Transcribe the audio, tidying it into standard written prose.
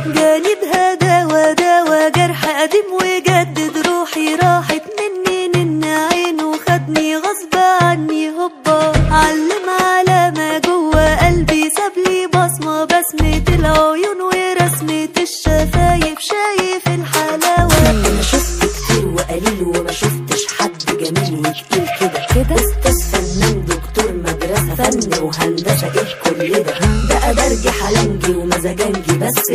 جاني بهداوة داوى جرح قديم وجدد روحي راحت مني نن عينه خدني غصب عني هوبا علم على ما جوه قلبي سابلي بصمة بسمة العيون ورسمة الشفايف شايف الحلاوة. انا شفت كتير وقليل وما شفتش حد جميل وتقيل كده استاذ فنان دكتور مدرسة فن وهندسة ايه كل ده بقى درجي حلنجي ومزاجنجي بس